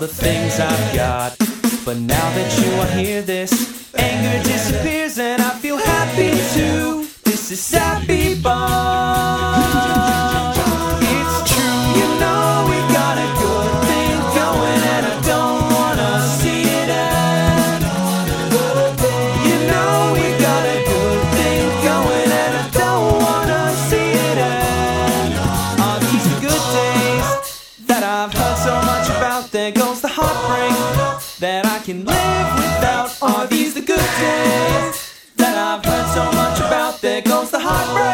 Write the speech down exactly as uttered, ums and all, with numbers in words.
the things I've got. But now that you are here, this anger disappears and I feel happy too. This is Sappy Bond. It's true, you know we got a good thing going and I don't wanna see it end. You know we got a good thing going and I don't wanna see it end. Are these the good days that I've heard so much about? There goes the heartbreak that I can live without. Are these the good days that I've heard so much about? There goes the heartbreak